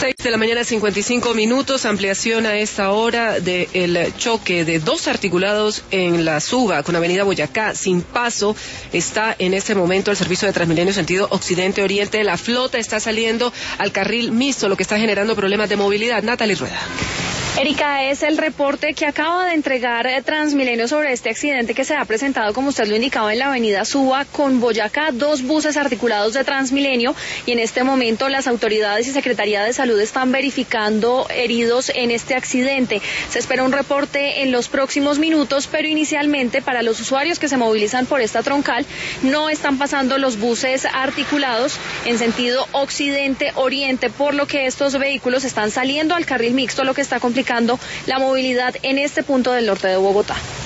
6:55 a.m, ampliación a esta hora del choque de dos articulados en la Suba con Avenida Boyacá sin paso. Está en este momento el servicio de Transmilenio sentido occidente-oriente. La flota está saliendo al carril mixto, lo que está generando problemas de movilidad. Natalie Rueda. Erika, es el reporte que acaba de entregar Transmilenio sobre este accidente que se ha presentado, como usted lo indicaba, en la avenida Suba con Boyacá, dos buses articulados de Transmilenio, y en este momento las autoridades y Secretaría de Salud están verificando heridos en este accidente. Se espera un reporte en los próximos minutos, pero inicialmente para los usuarios que se movilizan por esta troncal no están pasando los buses articulados en sentido occidente-oriente, por lo que estos vehículos están saliendo al carril mixto, lo que está complicando la movilidad en este punto del norte de Bogotá.